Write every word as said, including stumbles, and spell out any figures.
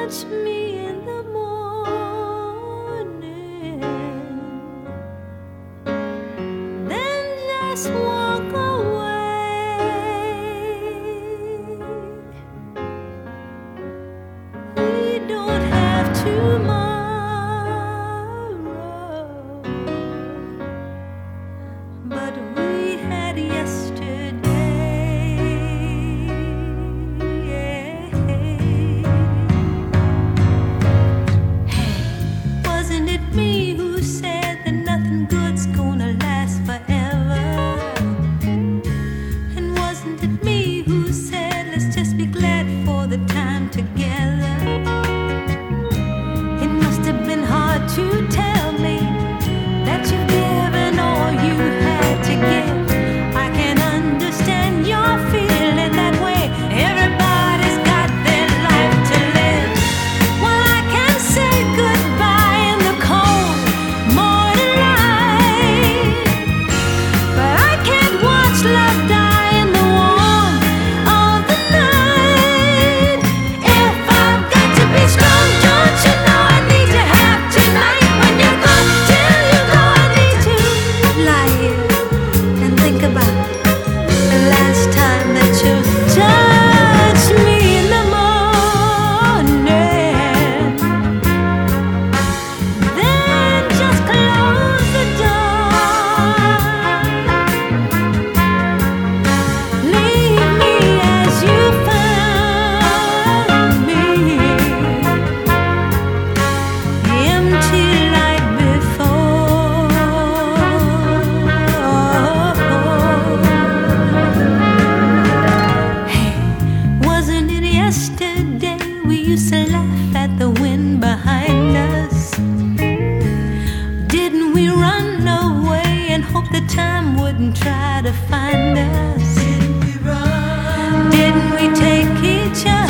touch me in the morning, then just walk away. We don't have tomorrow, but we had yesterday. Wasn't it me who said that nothing good's gonna last forever? And wasn't it me who said let's just be glad for the time together? It must have been hard to tell me that you've given all you had to give. I can understand your feeling that way. Everybody's got their life to live. Well, I can say goodbye in the cold morning light, but I can't watch love die in the warmth of the night. If I've got to be strong, don't you know I need to have tonight? When you're gone, till you go, I need to lie here and think about the last time that you touched me in the morning. Then just close the door. Leave me as you found me, empty like before. Hey, wasn't it yesterday we used to laugh at the wind behind us? Didn't we run away and hope the time wouldn't try to find us? Didn't we take each other